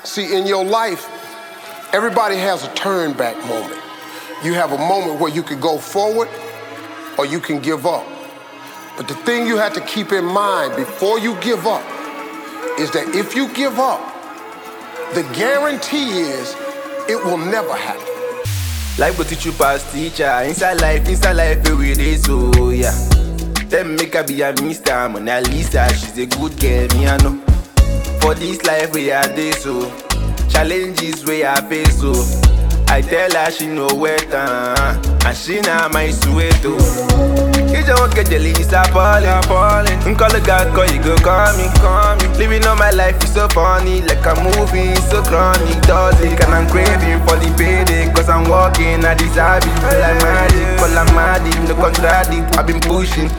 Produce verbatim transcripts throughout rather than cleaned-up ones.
See, in your life, everybody has a turn back moment. You have a moment where you can go forward or you can give up. But the thing you have to keep in mind before you give up is that if you give up, the guarantee is it will never happen. Life will teach you past teacher. Inside life, inside life, every day, so yeah. Them make her be a mister, Mona Lisa. She's a good girl, me I know. For this life we are there, so challenges we are face, so I tell her she know where to, and she not my sweet too. You don't get the ladies appalling, appalling. Call a guy, call you go call me, call me. Living on my life is so funny, like a movie, so chronic, does it? And I'm craving for the payday, cause I'm walking, I deserve it. Feel like magic, call I'm mad, no contradict. I've been pushing,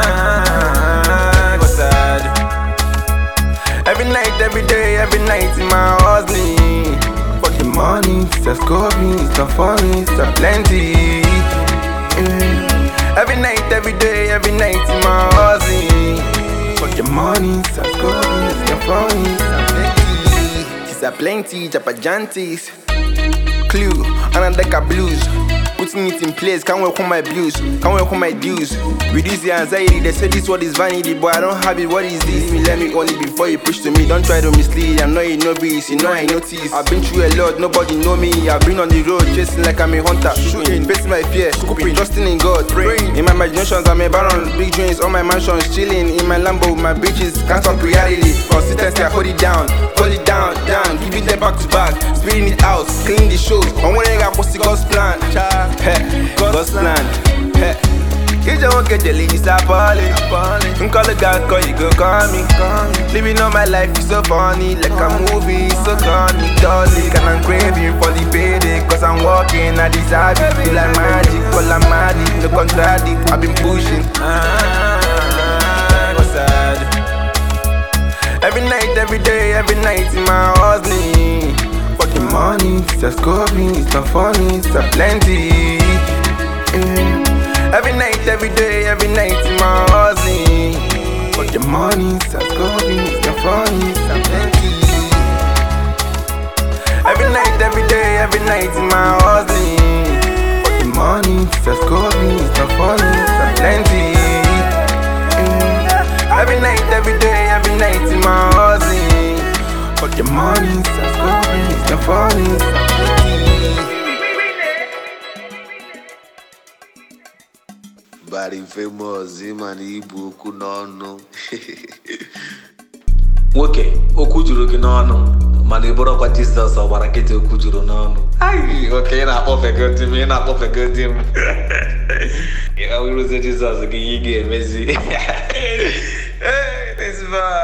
ah, what's sad? Every night, every day, every night in my hustling. For the money, it's a scoring, it's a funny, it's a plenty. Yeah. Every night, every day, every night in my hustling. For the money, it's a scoring, it's a funny, it's a plenty. It's a plenty, Japajantis. Clue, another deck of blues. Putting it in place, can't work on my blues, can't work on my dues. Reduce the anxiety, they say this word is vanity, but I don't have it, what is this? Me, let me only before you push to me, don't try to mislead. I'm not a novice, you know I notice. I've been through a lot, nobody know me. I've been on the road, chasing like I'm a hunter, shooting, facing my fear, scooping, trusting in God, praying. In my imaginations, I'm a baron, big dreams on my mansions, chilling in my Lambo, my bitches, can't stop reality. Consistency, I hold it down, hold it down, down, give it them back to back, spitting it out, cleaning the shows. I'm wearing a what's the God's plan. Hey, God's plan. Hey, you don't get the ladies appalling. Call a guy, call you go call me. Living on my life is so funny, like a movie, so chronic, dolly. And I'm craving for the payday, cause I'm walking, I deserve it. Feel like magic, call I'm mad, no contradict. I've been pushing. Ah, what's sad? Every night, every day, every night in my hustling. For the money, it's a scoring, it's a funny, it's a plenty. Yeah. Every night, every day, every night in my hustling. For the money, it's a scoring, it's a funny, it's a plenty. Every night, every day, every night in my hustling. For the money, it's a scoring, it's a funny, it's a plenty. Yeah. Every night, every day, every night in my hustling. For the money, it's a scoring, it's a funny, it's a plenty. Bari famous, man, ibu okwu n'ọnụ. Nwoke, okwu juru gị n'ọnụ, mana ị bụrụkwa Jizọs ọgbara nkịtị okwu juru n'ọnụ. Ai, oke, ị na-akpọfego di m, ị na-akpọfego di m. Ya wụrụzie Jizọs gị, ị ga-emezi. Hey, this man.